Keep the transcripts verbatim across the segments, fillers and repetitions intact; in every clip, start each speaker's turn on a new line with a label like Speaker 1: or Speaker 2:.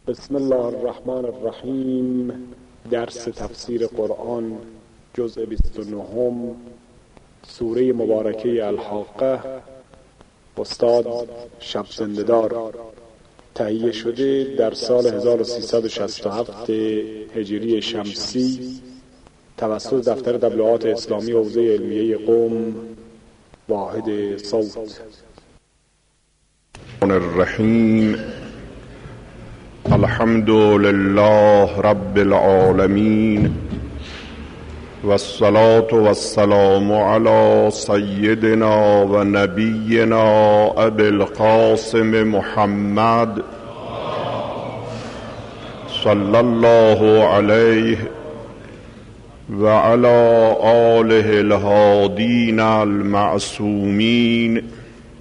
Speaker 1: بسم الله الرحمن الرحیم. درس تفسیر قرآن جزء بیست و نه، سوره مبارکه الحاقه، استاد شب زنده‌دار. تهیه شده در سال هزار و سیصد و شصت و هفت هجری شمسی توسط دفتر تبلیغات اسلامی حوزه علمیه قم، واحد صوت.
Speaker 2: الرحیم. الحمد لله رب العالمین والصلاة والسلام علی سیدنا و نبینا ابی القاسم محمد صلی الله علیه و علی آله الهادین المعصومین،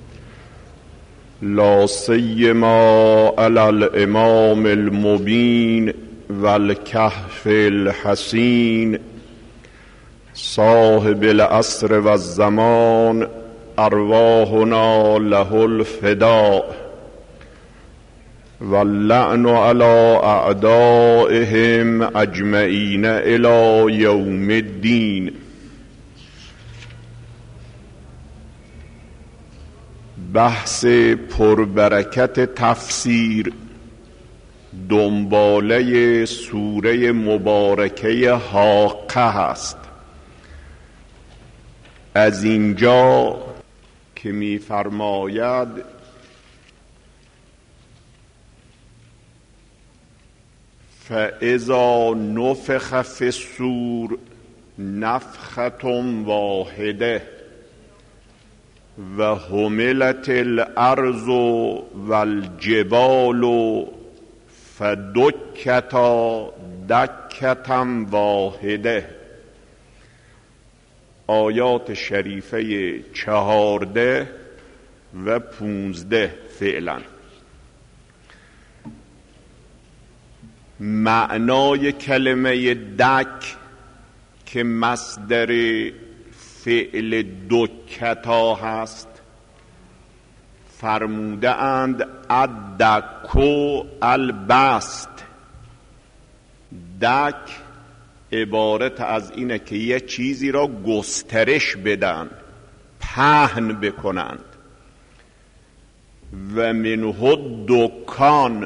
Speaker 2: لا سیما علی الامام المبین والکهف الحسین صاحب العصر والزمان، ارواحنا له الفداء واللعن علی اعدائهم اجمعین الی یوم الدین. بحث پربرکت تفسیر دنباله سوره مبارکه حاقه هست. از اینجا که می فرماید فاذا نفخ فی الصور نفخة واحده و حملت الارض والجبال فدکتا دکتا واحده. آیات شریفه چهارده و پونزده فعلا. معنای کلمه دک که مصدر فعل دکتا هست، فرموده اند الدکو البست. دک عبارت از اینه که یه چیزی را گسترش بدن، پهن بکنند. و منه دکان،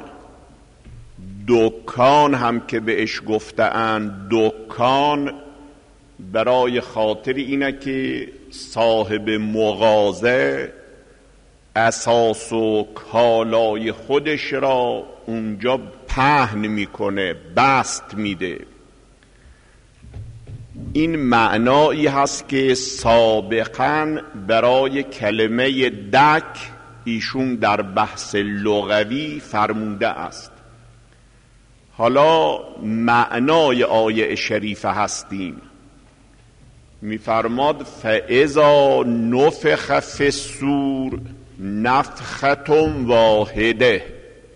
Speaker 2: دکان هم که بهش گفتند دکان، برای خاطر اینه که صاحب مغازه اساس و کالای خودش را اونجا پهن میکنه، بست میده. این معنایی هست که سابقا برای کلمه دک ایشون در بحث لغوی فرموده است. حالا معنای آیه شریفه هستیم. میفرماد فاذا نفخ فی الصور نفخة واحده.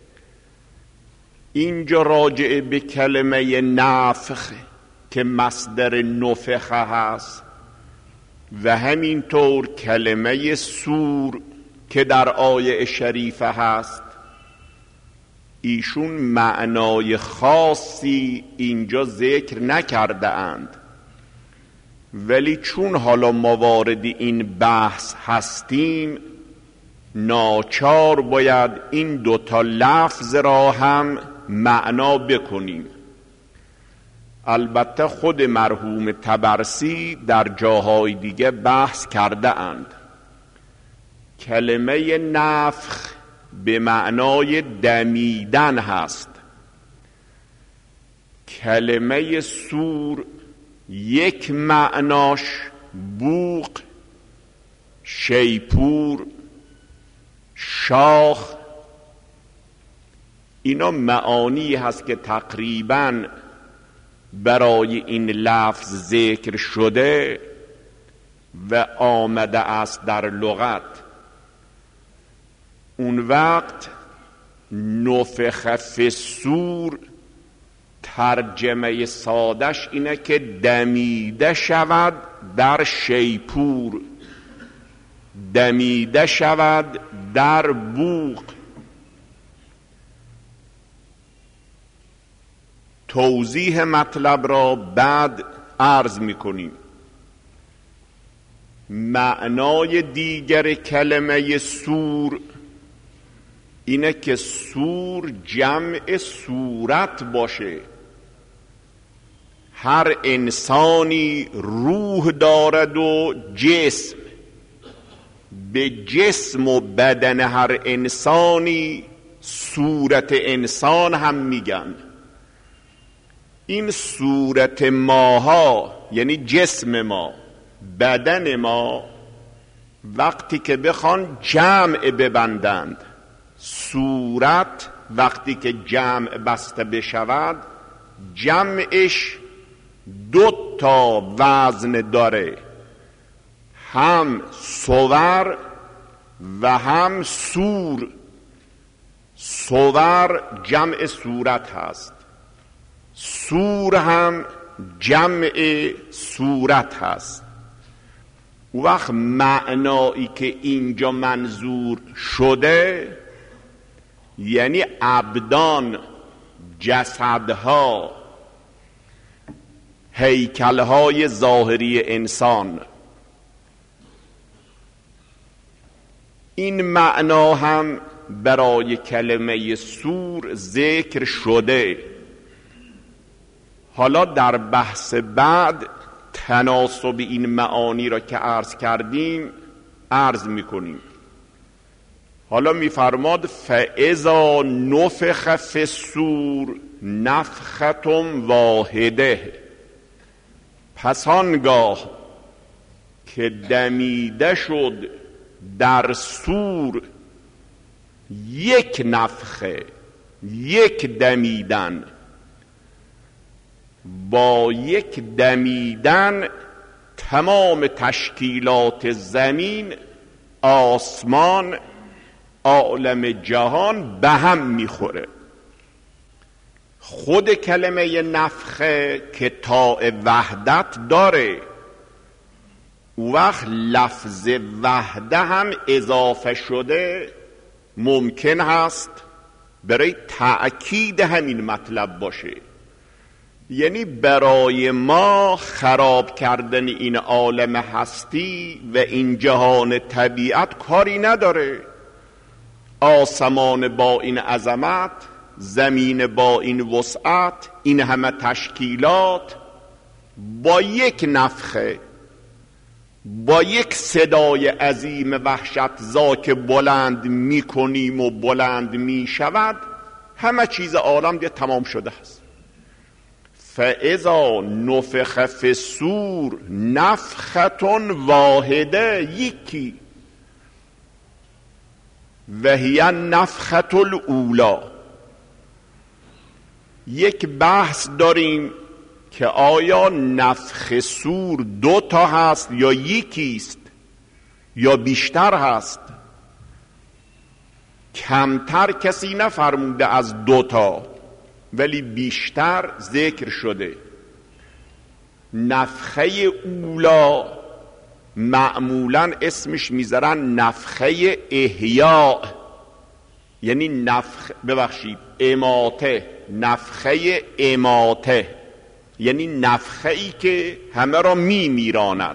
Speaker 2: اینجا راجع به کلمه نفخ که مصدر نفخ هست و همینطور کلمه صور که در آیه شریفه هست، ایشون معنای خاصی اینجا ذکر نکرده اند، ولی چون حالا ما وارد این بحث هستیم ناچار باید این دوتا لفظ را هم معنا بکنیم. البته خود مرحوم طبرسی در جاهای دیگه بحث کرده اند. کلمه نفخ به معنای دمیدن هست. کلمه صور یک معناش بوق، شیپور، شاخ، اینا معانی هست که تقریباً برای این لفظ ذکر شده و آمده است در لغت. اون وقت نفخ فی الصور ترجمه سادش اینه که دمیده شود در شیپور، دمیده شود در بوق. توضیح مطلب را بعد عرض می‌کنیم. معنای دیگر کلمه سور اینه که سور جمع صورت باشه. هر انسانی روح دارد و جسم. به جسم و بدن هر انسانی صورت انسان هم میگن. این صورت ماها یعنی جسم ما، بدن ما، وقتی که بخوان جمع ببندند، صورت وقتی که جمع بسته بشود جمعش دو تا وزن داره، هم صور و هم سور. صور جمع صورت هست، سور هم جمع صورت هست. وقت معنایی که اینجا منظور شده یعنی ابدان، جسدها، هیکلهای ظاهری انسان. این معنا هم برای کلمه سور ذکر شده. حالا در بحث بعد تناسب این معانی را که عرض کردیم عرض میکنیم. حالا میفرماد فاذا نفخ فی الصور نفخة واحده، پس آنگاه که دمیده شد در صور یک نفخه، یک دمیدن. با یک دمیدن تمام تشکیلات زمین، آسمان، عالم جهان به هم میخوره. خود کلمه نفخه که تاء وحدت داره، وقت لفظ وحده هم اضافه شده ممکن هست برای تأکید همین مطلب باشه. یعنی برای ما خراب کردن این عالم هستی و این جهان طبیعت کاری نداره. آسمان با این عظمت، زمین با این وسعت، این همه تشکیلات، با یک نفخه، با یک صدای عظیم وحشتزا که بلند میکنیم و بلند میشود، همه چیز عالم دیگه تمام شده است. فاذا نفخ فی الصور نفخة واحده، یکی، و هی النفخة الاولی. یک بحث داریم که آیا نفخ صور دو تا هست یا یکیست یا بیشتر هست. کمتر کسی نفرموده از دو تا، ولی بیشتر ذکر شده. نفخه اولا معمولا اسمش میذارن نفخه احیاء، یعنی نفخ ببخشید اماته، نفخه اماته، یعنی نفخه ای که همه را می میراند.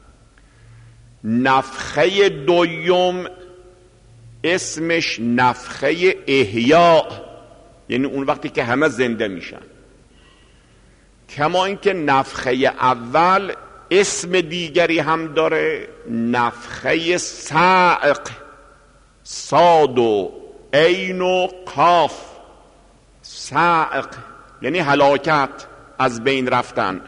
Speaker 2: نفخه دوم اسمش نفخه احیاء، یعنی اون وقتی که همه زنده میشن. کما اینکه نفخه اول اسم دیگری هم داره، نفخه صعق، صاد و عین و قاف، صعق یعنی هلاکت، از بین رفتن.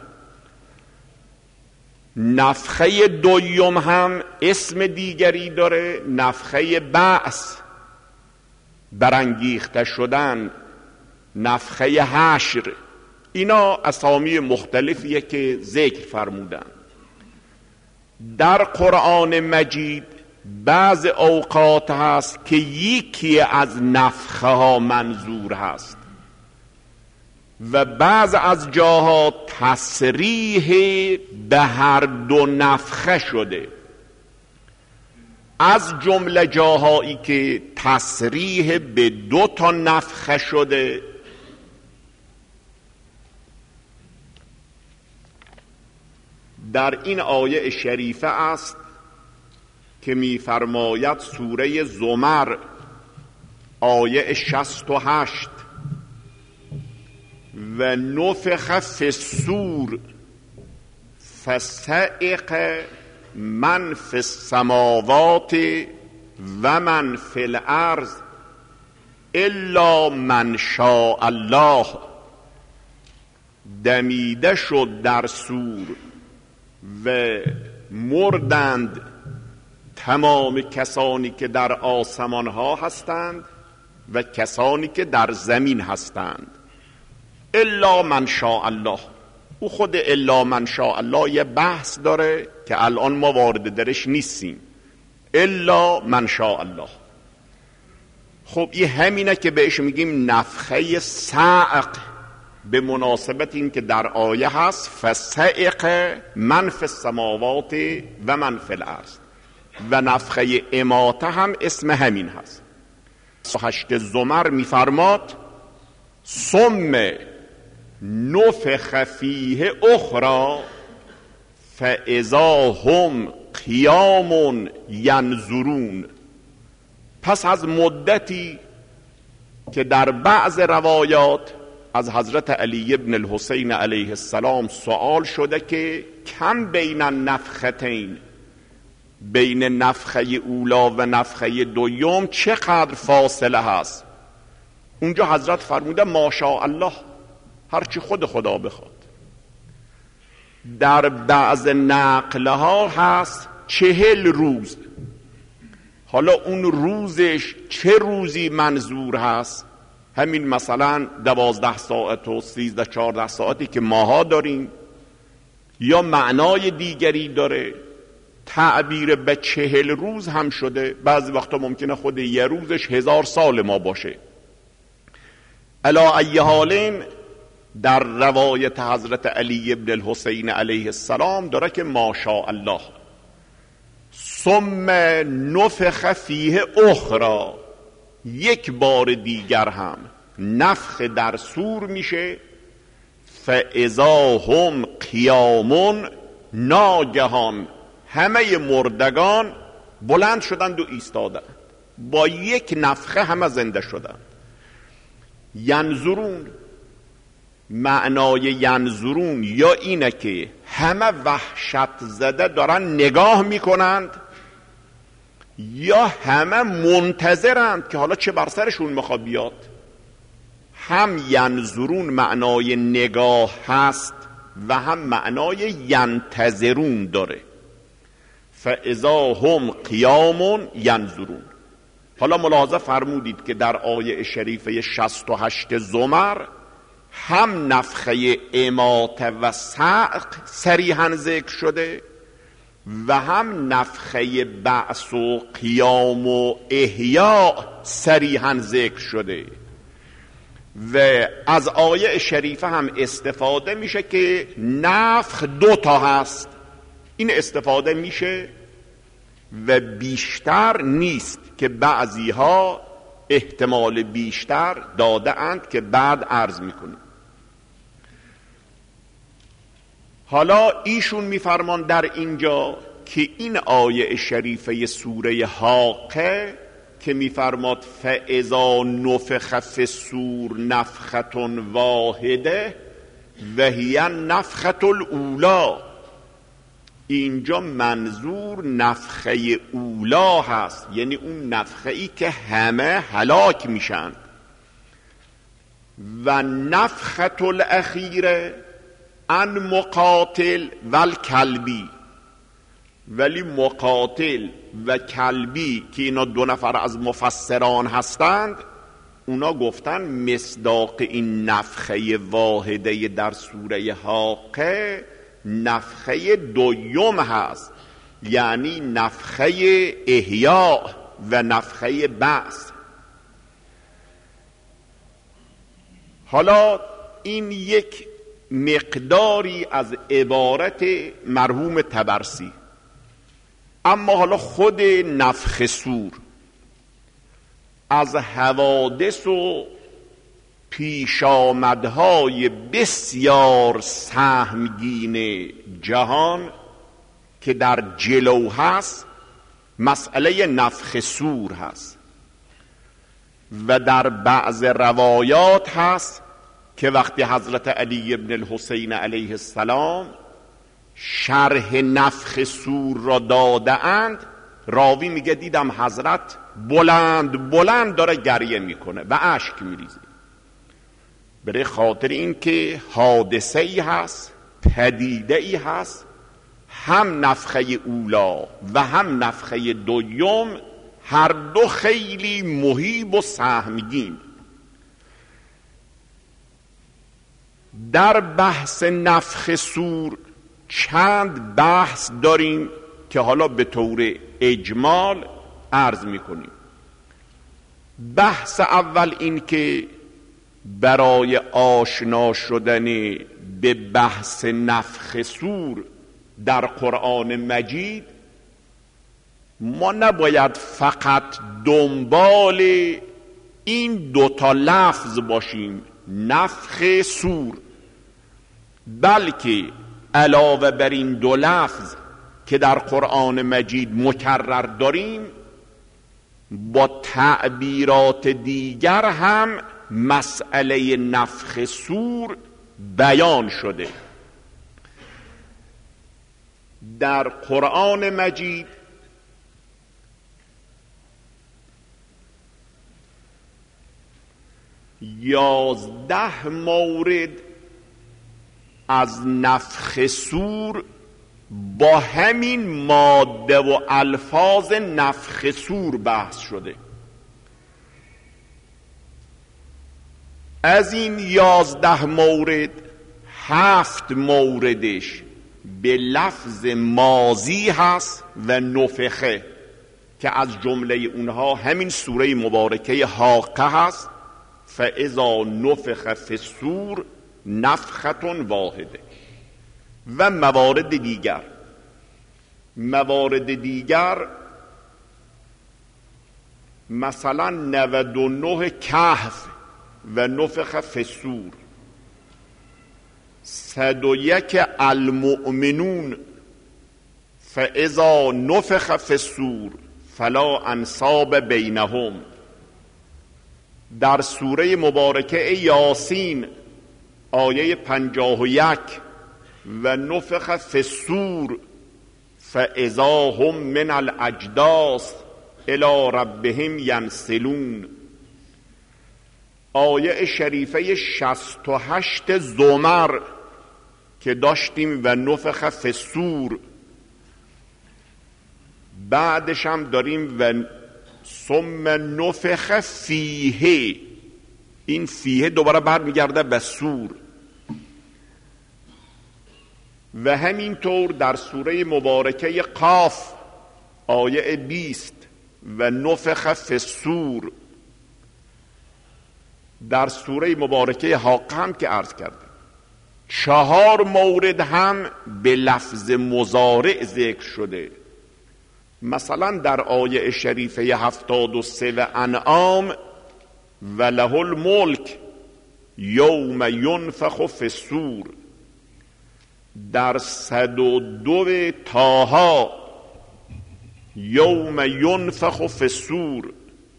Speaker 2: نفخه دوم هم اسم دیگری داره، نفخه بعث، برانگیخته شدن، نفخه حشر. اینا اسامی مختلفیه که ذکر فرمودن. در قرآن مجید بعض اوقات هست که یکی از نفخه ها منظور هست و بعض از جاها تصریح به هر دو نفخه شده. از جمله جاهایی که تصریح به دو تا نفخه شده در این آیه شریفه است که می‌فرماید سوره زمر آیه شصت و هشت و نفخ فی الصور فصعق من فی السماوات و من فی الارض الا من شاء الله. دمیده شد در صور و مردند تمام کسانی که در آسمان ها هستند و کسانی که در زمین هستند الا من شاء الله. او خود الا من شاء الله یه بحث داره که الان ما وارد درش نیستیم. الا من شاء الله. خب این همینه که بهش میگیم نفخه صعق، به مناسبت این که در آیه هست فصعق من فی السماوات و من فی الارض، و نفخه اماته هم اسم همین هست. هشت زمر میفرماد ثم نفخ فیه اخرى فاذا هم قیام ینظرون. پس از مدتی که در بعض روایات از حضرت علی ابن الحسین علیه السلام سوال شده که کم بین النفختین، بین نفخه اولا و نفخه دوم چقدر فاصله هست؟ اونجا حضرت فرموده ماشاء الله، هرچی خود خدا بخواد. در بعض نقلها هست چهل روز. حالا اون روزش چه روزی منظور هست؟ همین مثلا دوازده ساعت و سیزده چارده ساعتی که ماها داریم، یا معنای دیگری داره؟ تعبیر به چهل روز هم شده. بعضی وقتا ممکنه خود یه روزش هزار سال ما باشه. علا ای حالین در روایت حضرت علی ابن الحسین علیه السلام داره که ماشاء الله ثم نفخ فیه اخرى، یک بار دیگر هم نفخ در صور میشه. فاذا هم قیام، ناگهان همه مردگان بلند شدند و ایستادند، با یک نفخه همه زنده شدند. ینظرون، معنای ینظرون یا اینه که همه وحشت زده دارن نگاه میکنند، یا همه منتظرند که حالا چه بر سرشون میخواد بیاد. هم ینظرون معنای نگاه هست و هم معنای ینتظرون داره. فاذا هم قیام ینظرون. حالا ملاحظه فرمودید که در آیه شریفه شصت و هشت زمر هم نفخه اماته و صعق صریحاً ذکر شده و هم نفخه بعث و قیام و احیاء صریحاً ذکر شده. و از آیه شریفه هم استفاده میشه که نفخ دو تا هست. این استفاده میشه و بیشتر نیست که بعضی ها احتمال بیشتر داده اند که بعد عرض میکنیم. حالا ایشون میفرمان در اینجا که این آیه شریفه سوره حاقه که میفرماد فاذا نفخ فی الصور نفخة واحده و هی نفخة الاولی، اینجا منظور نفخه اولا هست، یعنی اون نفخه ای که همه هلاک میشن. و نفخة الاخیره ان مقاتل و الکلبی، ولی مقاتل و کلبی که اینا دو نفر از مفسران هستند، اونا گفتن مصداق این نفخه واحده در سوره حاقه نفخه دوم هست، یعنی نفخه احیاء و نفخه بعث. حالا این یک مقداری از عبارت مرحوم طبرسی. اما حالا خود نفخ صور از حوادث و پیشامدهای بسیار سهمگین جهان که در جلو هست مسئله نفخ صور هست و در بعض روایات هست که وقتی حضرت علی ابن الحسین علیه السلام شرح نفخ صور را داده اند، راوی میگه دیدم حضرت بلند بلند داره گریه میکنه و اشک میریزه، برای خاطر این که حادثه ای هست، پدیده ای هست، هم نفخه اولا و هم نفخه دوم هر دو خیلی مهیب و سهمگین. در بحث نفخ صور چند بحث داریم که حالا به طور اجمال عرض میکنیم. بحث اول این که برای آشنا شدن به بحث نفخ صور در قرآن مجید ما نباید فقط دنبال این دوتا لفظ باشیم، نفخ صور، بلکه علاوه بر این دو لفظ که در قرآن مجید مکرر داریم با تعبیرات دیگر هم مسئله نفخ صور بیان شده. در قرآن مجید یازده مورد از نفخ صور با همین ماده و الفاظ نفخ صور بحث شده. از این یازده مورد هفت موردش به لفظ ماضی هست و نفخه که از جمله اونها همین سوره مبارکه حاقه هست، فاذا نفخ فی الصور نفخة واحده. و موارد دیگر موارد دیگر مثلا نود و نه کهف و نفخ فی الصور، صد و یک المؤمنون فاذا نفخ فی الصور فلا انصاب بینهم. در سوره مبارکه یاسین آیه پنجاه و یک و نفخ فی الصور فاذا هم من الاجداث الی ربهم ینسلون. آیه شریفه شصت و هشت زمر که داشتیم و نفخ فی الصور، بعدش هم داریم و ثم نفخ فیه، این فیه دوباره برمیگرده به صور. و همینطور در سوره مبارکه قاف آیه بیست و نفخ فی الصور. در سوره مبارکه حاقه هم که عرض کردیم چهار مورد هم به لفظ مضارع ذکر شده. مثلا در آیه شریفه هفتاد و سه و انعام و له الملک یوم ینفخ فی الصور. در صد و دو طه یوم ینفخ فی الصور.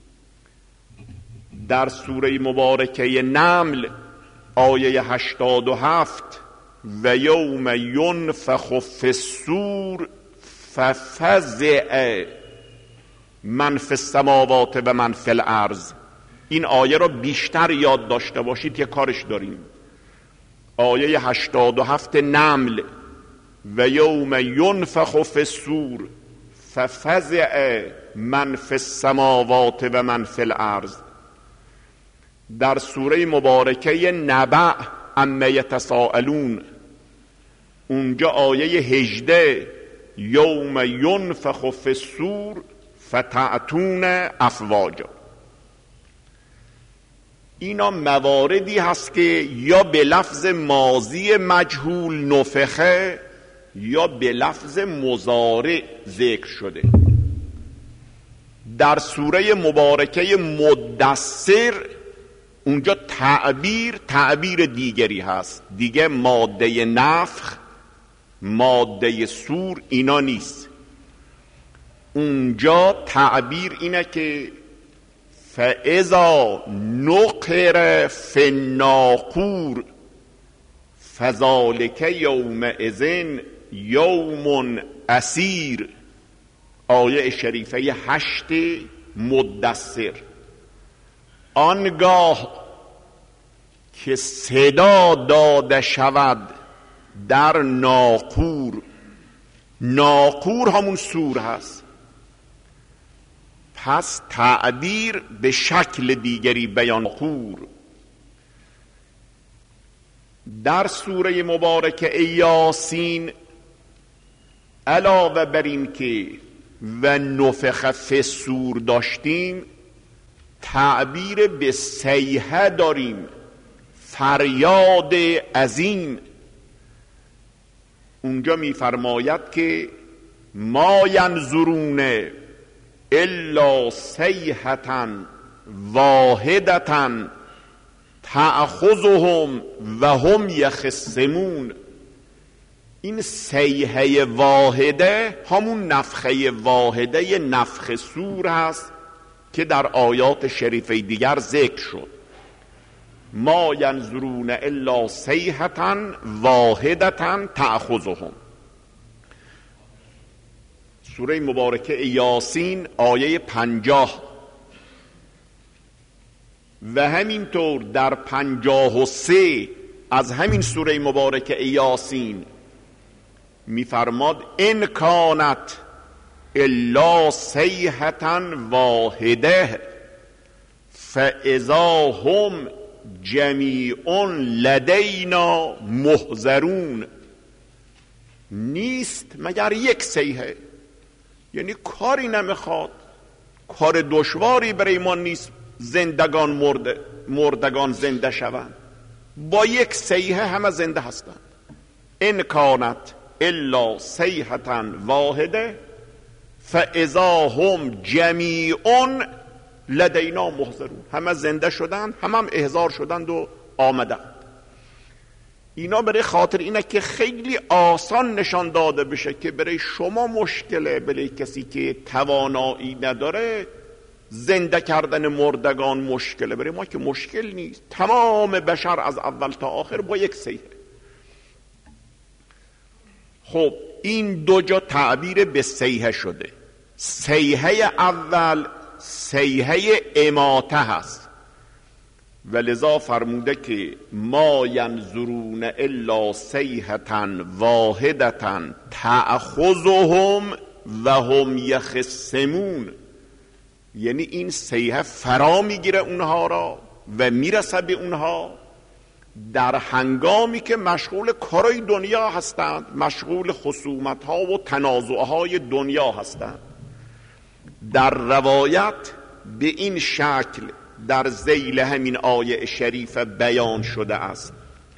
Speaker 2: در سوره مبارکه نمل آیه هشتاد و هفت و یوم ینفخ فی الصور ففزع من فی السماوات و من فی الارض. این آیه را بیشتر یاد داشته باشید که کارش داریم. آیه هشتاد و هفت نمل و یوم ینفخ فی الصور ففزع من فی السماوات و من فی الارض. در سوره مبارکه نبع عما یتساءلون اونجا آیه هجده یوم ینفخ فی الصور فتأتون افواجا. اینا مواردی هست که یا به لفظ ماضی مجهول نفخه یا به لفظ مضارع ذکر شده. در سوره مبارکه مدثر اونجا تعبیر تعبیر دیگری هست، دیگه ماده نفخ ماده سور اینا نیست. اونجا تعبیر اینه که فاذا نقر فی الناقور فذلک یومئذ یوم عسیر. آیه شریفه هشت مدثر. آنگاه که صدا داده شود در ناقور، ناقور همون سور هست، پس تعبیر به شکل دیگری بیان. ناقور در سوره مبارکه یاسین علاوه بر این که و نفخ فی الصور داشتیم، تعبیر به صیحه داریم، فریاد عظیم. اونجا میفرماید که ما ینظرون الا صیحة واحدة تأخذهم و هم یخصمون. این صیحه واحده همون نفخه واحده نفخ صور هست که در آیات شریفه دیگر ذکر شد. ما ینظرون الا صیحة واحدة تأخذهم. سوره مبارکه یاسین آیه پنجاه و همینطور در پنجاه و سه از همین سوره مبارکه یاسین میفرماد ان کانت الا صیحة واحده فاذا هم جمیع لدینا محضرون. نیست مگر یک صیحه، یعنی کاری نمیخواد، کار دشواری برای ما نیست زندگان مرده مردگان زنده شوند، با یک صیحه همه زنده هستند. ان کانت الا صیحة واحده فاذا هم جمیع لدینا محضرون. همه زنده شدند، همه هم احضار شدند و آمدند. اینا برای خاطر اینه که خیلی آسان نشان داده بشه که برای شما مشکله، برای کسی که توانایی نداره زنده کردن مردگان مشکله، برای ما که مشکل نیست. تمام بشر از اول تا آخر با یک صیحه. خب این دو جا تعبیر به صیحه شده. صیحه اول صیحه اماته هست و لذا فرموده که ما ینظرون الا صیحة واحدة تأخذهم و هم یخصمون. یعنی این صیحه فرا میگیره اونها را و میرسه به اونها در هنگامی که مشغول کارای دنیا هستند، مشغول خصومت ها و تنازع های دنیا هستند. در روایت به این شکل در ذیل همین آیه شریفه بیان شده است.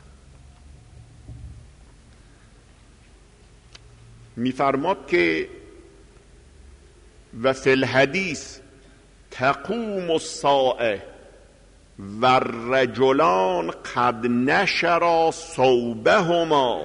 Speaker 2: میفرماد که و فی الحدیث تقوم الساعه و الرجلان قد نشرا ثوبهما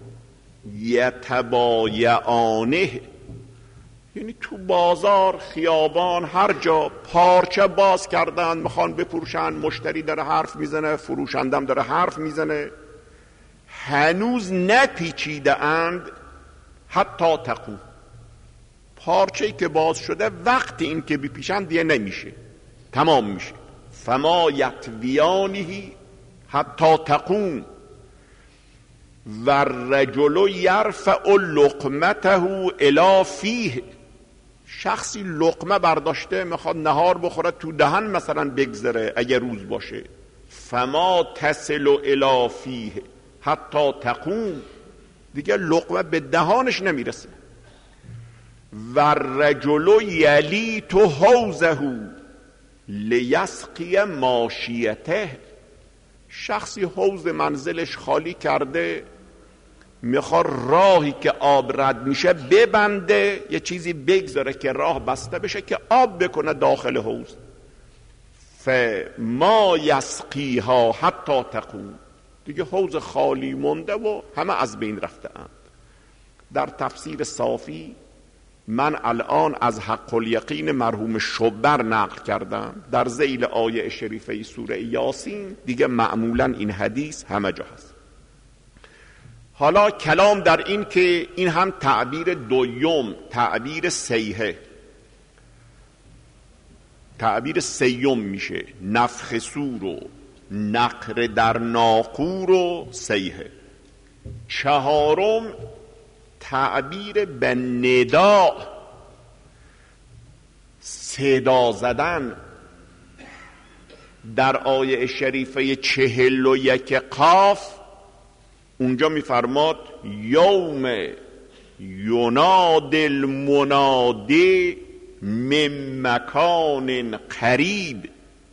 Speaker 2: یتبایعانه. یعنی تو بازار، خیابان، هر جا پارچه باز کردن میخوان بپروشن، مشتری داره حرف میزنه، فروشندم داره حرف میزنه، هنوز نپیچیده اند حتی تقوم. پارچه‌ای که باز شده وقتی این که بپیچن دیگه نمیشه، تمام میشه. فما یطویانه حتی تقوم و الرجل یرفع لقمته الی فیه. شخصی لقمه برداشته میخواد نهار بخوره، تو دهن مثلا بگذره اگه روز باشه. فما تصل الی فیه حتی تقوم، دیگه لقمه به دهانش نمیرسه. و الرجل یلیت حوزه لیسقی ماشیته. شخصی حوض منزلش خالی کرده، میخواد راهی که آب رد میشه ببنده، یه چیزی بگذاره که راه بسته بشه که آب بکنه داخل حوض. فما یسقیها حتی تقوم، دیگه حوض خالی مونده و همه از بین رفته اند. در تفسیر صافی من الان از حق الیقین مرحوم شبر نقل کردم در ذیل آیه شریفه سوره یاسین، دیگه معمولا این حدیث همه جا هست. حالا کلام در این که این هم تعبیر دویم، تعبیر سیحه، تعبیر سیم میشه، نفخ صور و نقر در ناقور و سیحه. چهارم تعبیر به ندا، صدا زدن. در آیه شریفه چهل و یک قاف اونجا میفرماد یوم یناد المنادی من مکان قریب.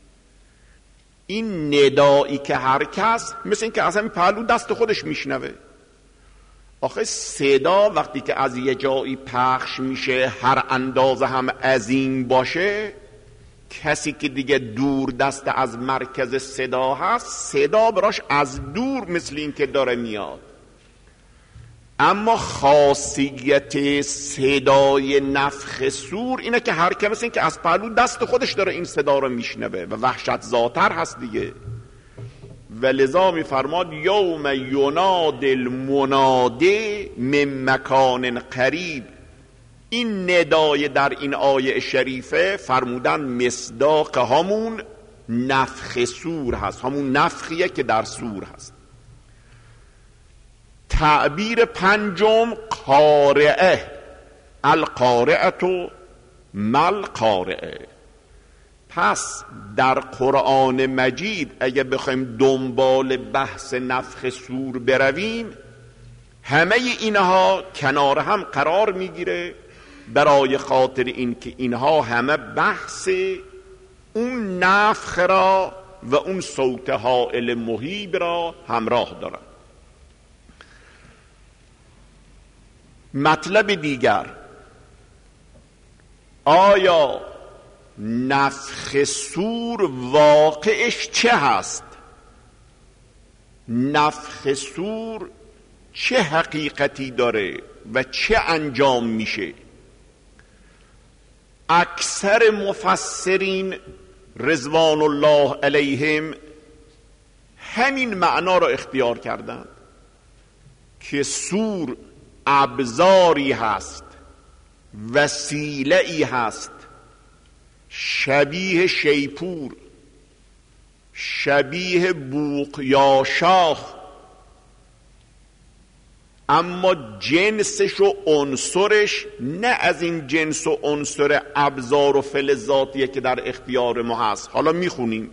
Speaker 2: این ندایی که هر کس مثل این که از همین پهلو دست خودش میشنوه. آخه صدا وقتی که از یه جایی پخش میشه هر اندازه هم عظیم باشه، کسی که دیگه دور دست از مرکز صدا هست صدا براش از دور مثل این که داره میاد. اما خاصیت صدای نفخ صور اینه که هر که مثل این که از پهلو دست خودش داره این صدا رو میشنوه و وحشت زاتر هست دیگه. و لذا میفرماد یوم یناد المنادی من مکان قریب. این ندای در این آیه شریفه فرمودن مصداق همون نفخ صور هست، همون نفخیه که در صور هست. تعبیر پنجم قارعه، القارعه مل قارعه. پس در قرآن مجید اگه بخوایم دنبال بحث نفخ صور برویم، همه اینها کنار هم قرار میگیره برای خاطر این که اینها همه بحث اون نفخ را و اون صوت هائل مهیب را همراه دارن. مطلب دیگر، آیا نفخ صور واقعش چه هست؟ نفخ صور چه حقیقتی داره و چه انجام میشه؟ اکثر مفسرین رضوان الله علیهم همین معنا را اختیار کردند که صور ابزاری هست، وسیله‌ای هست، شبیه شیپور، شبیه بوق یا شاخ، اما جنسش و عنصرش نه از این جنس و عنصر ابزار و فلزاتیه که در اختیار ما هست. حالا میخونیم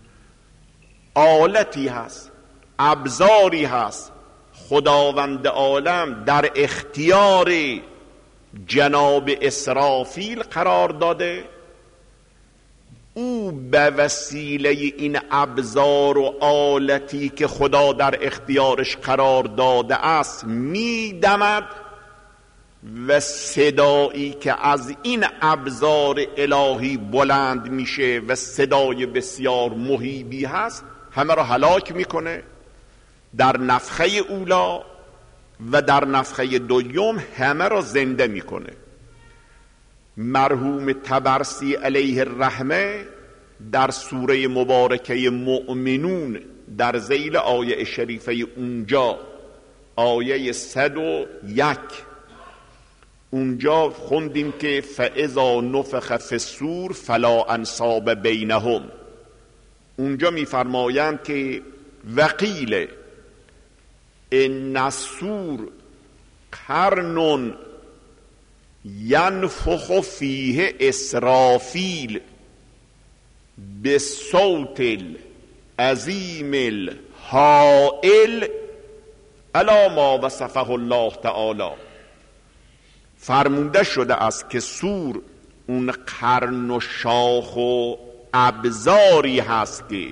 Speaker 2: آلتی هست، ابزاری هست، خداوند عالم در اختیار جناب اسرافیل قرار داده. او به وسیله این ابزار و آلتی که خدا در اختیارش قرار داده است میدمد و صدایی که از این ابزار الهی بلند میشه و صدای بسیار مهیبی هست همه را هلاک میکنه. در نفخه اولا و در نفخه دوم همه را زنده میکنه. مرحوم طبرسی علیه الرحمه در سوره مبارکه مؤمنون در ذیل آیه شریفه اونجا آیه صد و یک اونجا خوندیم که فاذا نفخ فی الصور فلا انصاب بینهم. اونجا میفرمایند که وقیل ان الصور قرن ینفخ فیه اسرافیل بصوت العظیم الهائل الا ما وصفه الله تعالی. فرموده شده است که صور اون قرن و شاخ و ابزاری هست که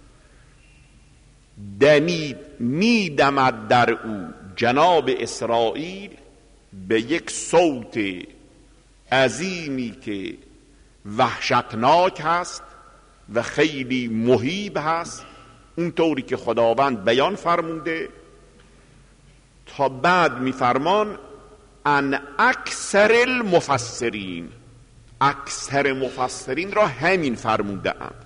Speaker 2: دمید میدمد در او جناب اسرائیل به یک صوت عظیمی که وحشتناک هست و خیلی مهیب هست، اونطوری که خداوند بیان فرموده. تا بعد میفرمان ان اکثر المفسرین، اکثر مفسرین را همین فرموده اند.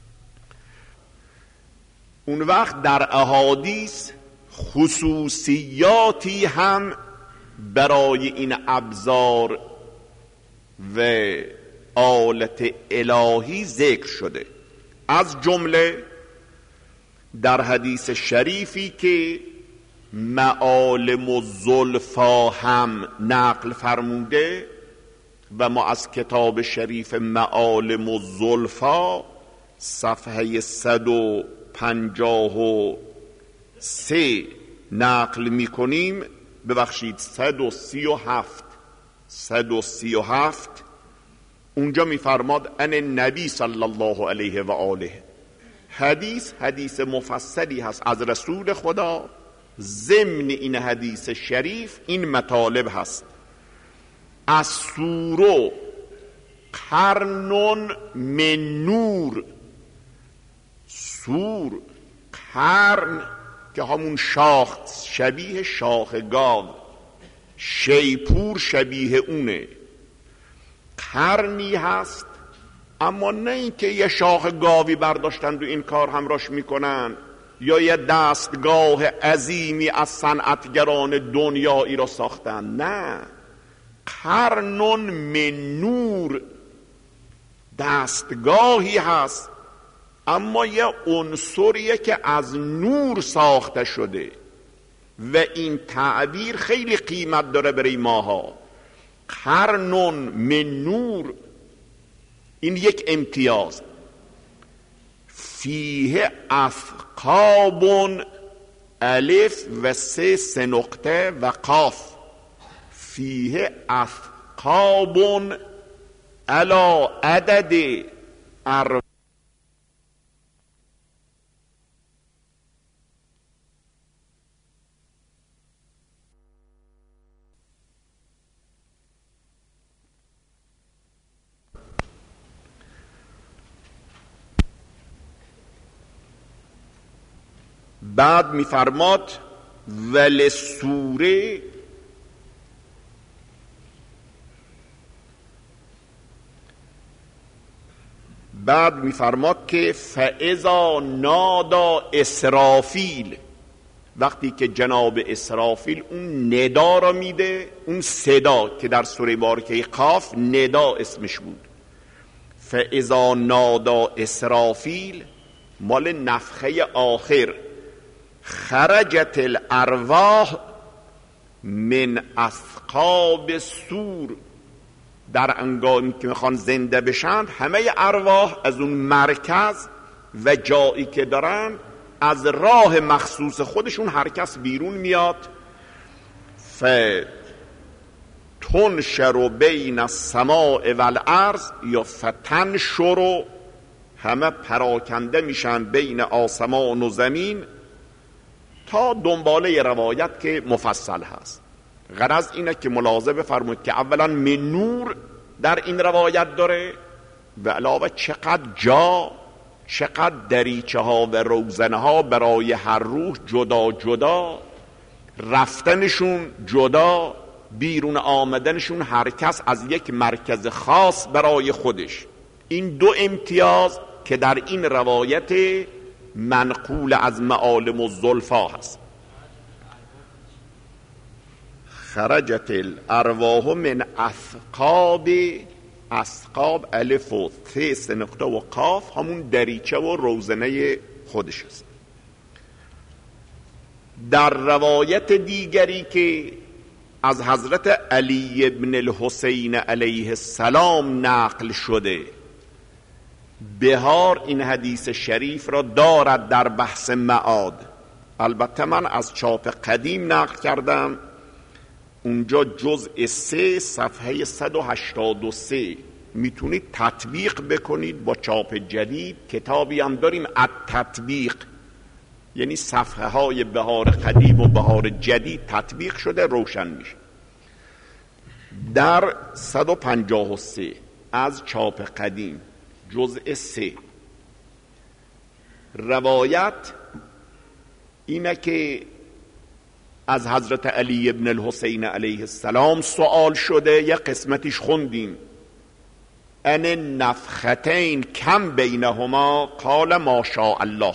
Speaker 2: اون وقت در احادیث خصوصیاتی هم برای این ابزار و آلت الهی ذکر شده، از جمله در حدیث شریفی که معالم الزلفا هم نقل فرموده و ما از کتاب شریف معالم الزلفا صفحه صد و پنجاه و سه نقل می کنیم، ببخشید صد و سی و هفت صد و سی و هفت اونجا می فرماد ان نبی صلی الله علیه و آله. حدیث حدیث مفصلی هست از رسول خدا. ضمن این حدیث شریف این مطالب هست: از سورو قرن من نور. سور قرن که همون شاخ، شبیه شاخ گاو، شیپور شبیه اونه. قرنی هست، اما نه اینکه یه شاخ گاوی برداشتند و این کار همراش میکنن یا یه دستگاه عظیمی از صنعتگران دنیایی را ساختن. نه، قرن من نور، دستگاهی هست اما یه عنصریه که از نور ساخته شده و این تعبیر خیلی قیمت داره برای ماها. قرن من نور، این یک امتیاز. فیه اثقاب، الف و سه سه نقطه و قاف. فیه اثقاب علی عدد ار بعد میفرماد ول سوره، بعد میفرماد که فاذا نادا اسرافیل، وقتی که جناب اسرافیل اون ندا را میده، اون صدا که در سوره بارکه قاف ندا اسمش بود، فاذا نادا اسرافیل مال نفخه آخر، خرجت الارواح من اثقاب سور، در انگامی که میخوان زنده بشند همه ارواح از اون مرکز و جایی که دارن از راه مخصوص خودشون هر کس بیرون میاد. فتنشر بین السماء والارض، یا فتنشر، همه پراکنده میشن بین آسمان و زمین، تا دنباله روایت که مفصل هست. غرض اینه که ملاحظه بفرمایید که اولا من نور در این روایت داره و علاوه چقدر جا، چقدر دریچه ها و روزنه ها برای هر روح جدا جدا، رفتنشون جدا، بیرون آمدنشون هر کس از یک مرکز خاص برای خودش. این دو امتیاز که در این روایت منقول از معالم الزلفا هست. خرجت الارواح من اثقاب، اثقاب الف و ت سه نقطه و قاف همون دریچه و روزنه خودش است. در روایت دیگری که از حضرت علی ابن الحسین علیه السلام نقل شده، بهار این حدیث شریف را دارد در بحث معاد. البته من از چاپ قدیم نقل کردم، اونجا جزء سه صفحه صد و هشتاد و سه میتونید تطبیق بکنید با چاپ جدید. کتابی هم داریم التطبیق، یعنی صفحه های بهار قدیم و بهار جدید تطبیق شده، روشن میشه. در صد و پنجاه و سه از چاپ قدیم جزء سه روایت اینه که از حضرت علی ابن الحسین علیه السلام سوال شده، یه قسمتیش خوندیم. ان نفختین کم بینهما قال ما شاء الله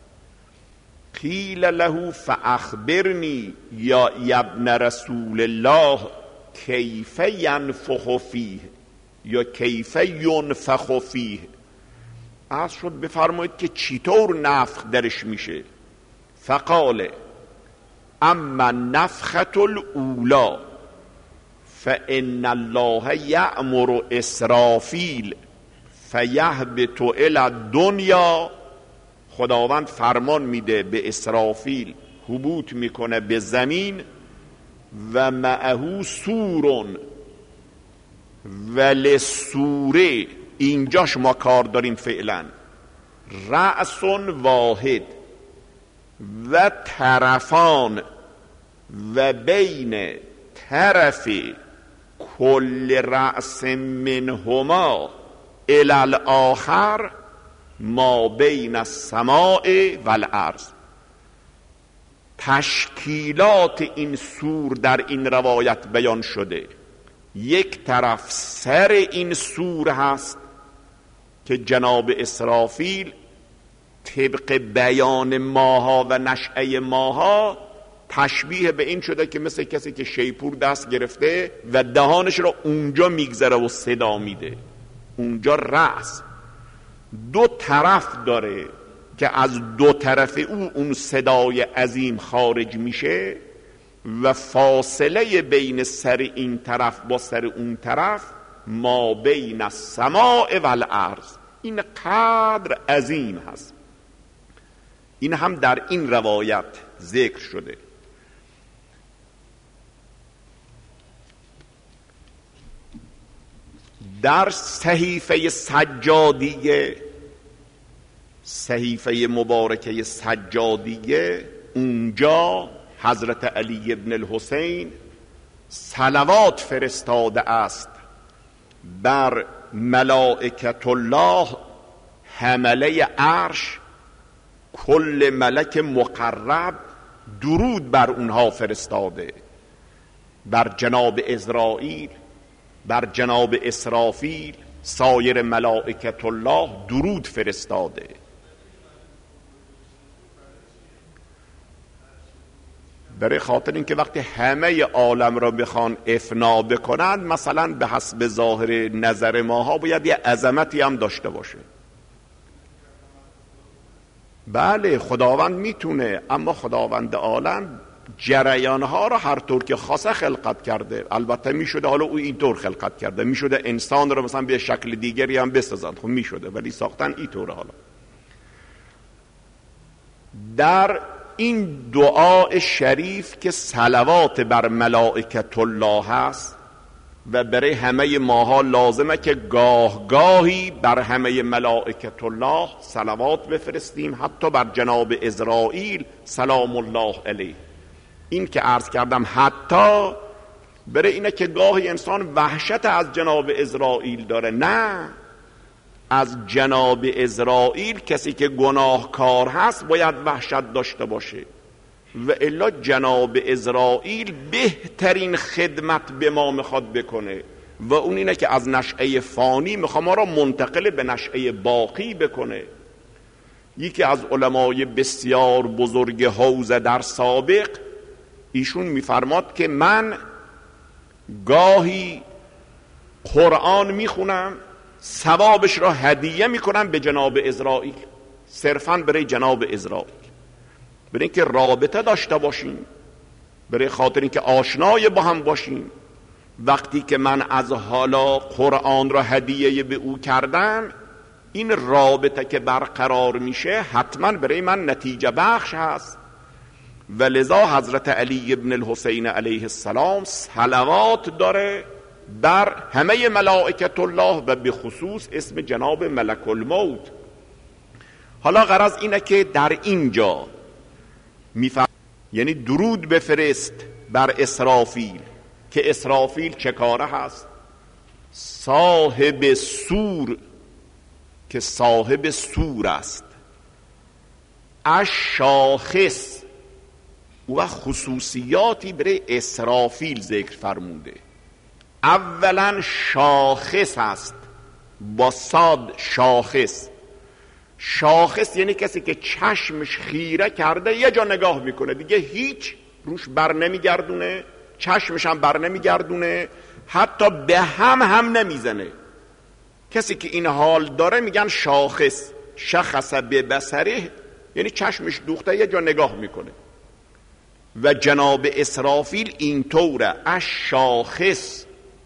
Speaker 2: قیل له فاخبرنی یا ابن رسول الله کیف ینفخ فیه یا کیف ینفخ فیه. عرض شد بفرمایید که چطور نفخ درش میشه؟ فقال اما نفخت الاولا فان الله یأمر اسرافیل فیهبط الی الدنیا. خداوند فرمان میده به اسرافیل، هبوط میکنه به زمین، و معه سورون ول سوره، اینجاش ما کار داریم فعلا، رأس واحد و طرفان و بین طرف کل رأس منهما الی الاخر ما بین السماء والارض. تشکیلات این سور در این روایت بیان شده. یک طرف سر این سور هست که جناب اسرافیل طبق بیان ماها و نشأه ماها تشبیه به این شده که مثل کسی که شیپور دست گرفته و دهانش رو اونجا میگذره و صدا میده. اونجا رأس دو طرف داره که از دو طرف او اون صدای عظیم خارج میشه و فاصله بین سر این طرف با سر اون طرف ما بین السماء والارض. این قدر عظیم هست. این هم در این روایت ذکر شده. در صحیفه سجادیه، صحیفه مبارکه سجادیه، اونجا حضرت علی ابن الحسین صلوات فرستاده است بر ملائکت الله حمله عرش، کل ملک مقرب درود بر اونها فرستاده، بر جناب عزرائیل، بر جناب اسرافیل، سایر ملائکت الله درود فرستاده. برای خاطر اینکه وقتی همه عالم را بخوان افنا بکنند، مثلا به حسب ظاهر نظر ماها باید یه عظمتی هم داشته باشه. بله خداوند میتونه، اما خداوند عالم جریانها را هر طور که خاصه خلقت کرده. البته میشده حالا او اینطور خلقت کرده، میشده انسان را مثلا به شکل دیگری هم بسازند، خب میشده، ولی ساختن اینطوره. حالا در این دعای شریف که صلوات بر ملائکت الله هست و برای همه ماها لازمه که گاه گاهی بر همه ملائکت الله صلوات بفرستیم، حتی بر جناب عزرائیل سلام الله علیه. این که عرض کردم حتی برای اینه که گاهی انسان وحشت از جناب عزرائیل داره. نه، از جناب عزرائیل کسی که گناهکار هست باید وحشت داشته باشه، و الا جناب عزرائیل بهترین خدمت به ما میخواد بکنه و اون اینه که از نشأه فانی میخواد ما را منتقل به نشأه باقی بکنه. یکی از علمای بسیار بزرگ حوزه در سابق، ایشون میفرماد که من گاهی قرآن میخونم، ثوابش را هدیه میکنم به جناب عزرائیل، صرفاً برای جناب عزرائیل، برای اینکه رابطه داشته باشیم، برای خاطر اینکه آشنای با هم باشیم. وقتی که من از حالا قرآن را هدیه به او کردم، این رابطه که برقرار میشه حتما برای من نتیجه بخش هست. و لذا حضرت علی ابن الحسین علیه السلام صلوات داره بر همه ملائکت الله و به خصوص اسم جناب ملک الموت. حالا غرض اینه که در اینجا میفرماید یعنی درود بفرست بر اسرافیل، که اسرافیل چه کاره هست؟ صاحب سور، که صاحب سور است. الشاخص، و خصوصیاتی برای اسرافیل ذکر فرموده. اولا شاخص است، با صاد شاخص. شاخص یعنی کسی که چشمش خیره کرده یه جا نگاه میکنه، دیگه هیچ روش بر نمیگردونه، چشمش هم بر نمیگردونه، حتی به هم هم نمیزنه. کسی که این حال داره میگن شاخص. شخص به بصره یعنی چشمش دوخته یه جا نگاه میکنه. و جناب اسرافیل اینطوره، الشاخص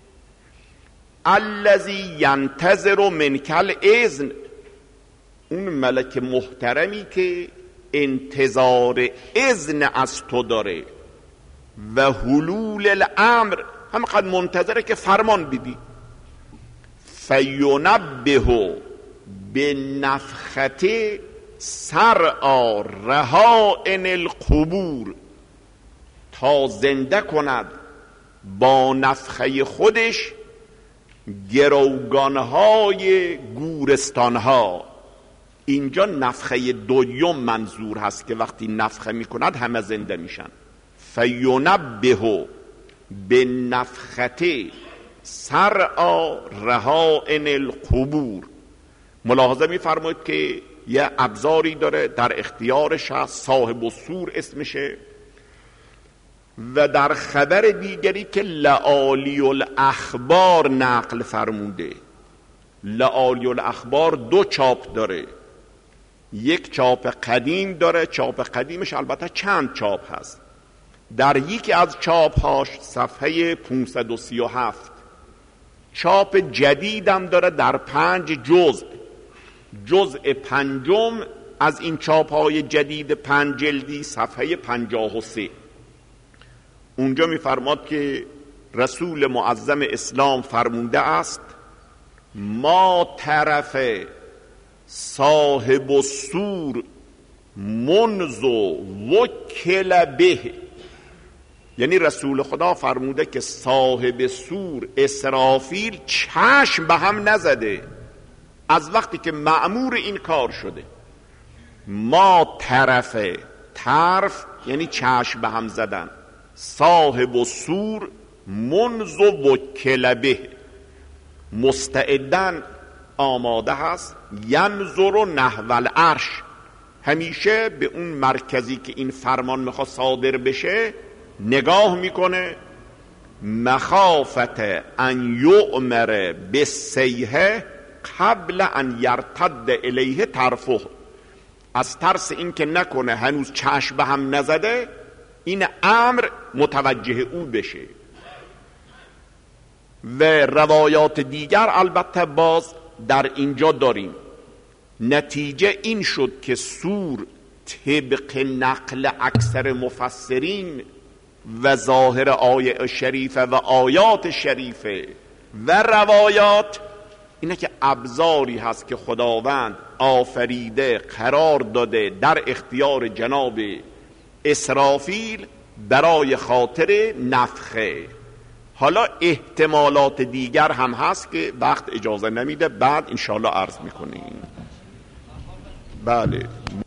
Speaker 2: الذی ینتظر منک الاذن، اون ملک محترمی که انتظار اذن از تو داره، و حلول الامر، همینقدر منتظره که فرمان بدی. فینبه به نفخته سرعا رهائن القبور، تا زنده کند با نفخه خودش گروگانهای گورستانها. اینجا نفخه دویم منظور هست که وقتی نفخه میکند همه زنده میشن. فینبه به نفخته سرعا رهائن القبور. ملاحظه میفرمایید که یه ابزاری داره در اختیارش هست، صاحب السور اسمشه. و در خبر دیگری که لآلی الاخبار نقل فرموده، لآلی الاخبار دو چاپ داره، یک چاپ قدیم داره، چاپ قدیمش البته چند چاپ هست. در یکی از چاپ هاش صفحه پانصد و سی و هفت، چاپ جدیدم داره در پنج جزء، جزء پنجم از این چاپ های جدید پنج جلدی صفحه پنجاه و سه. اونجا میفرماد که رسول معظم اسلام فرموده است ما طرف صاحب السور منذ وکل به، یعنی رسول خدا فرموده که صاحب سور اسرافیل چشم به هم نزده از وقتی که مأمور این کار شده. ما طرف، طرف یعنی چشم به هم زدن، صاحب السور منذ وکل به، مستعدن آماده هست، ینظر نحو العرش، همیشه به اون مرکزی که این فرمان میخواد صادر بشه نگاه میکنه، مخافت ان یؤمر بالسیحه قبل ان یرتد الیه طرفه، از ترس این که نکنه هنوز چشم به هم نزده این امر متوجه او بشه. و روایات دیگر البته باز در اینجا داریم. نتیجه این شد که سور طبق نقل اکثر مفسرین و ظاهر آیه شریفه و آیات شریفه و روایات اینه که ابزاری هست که خداوند آفریده قرار داده در اختیار جناب اسرافیل برای خاطر نفخه. حالا احتمالات دیگر هم هست که وقت اجازه نمیده، بعد انشاءالله عرض میکنیم. بله.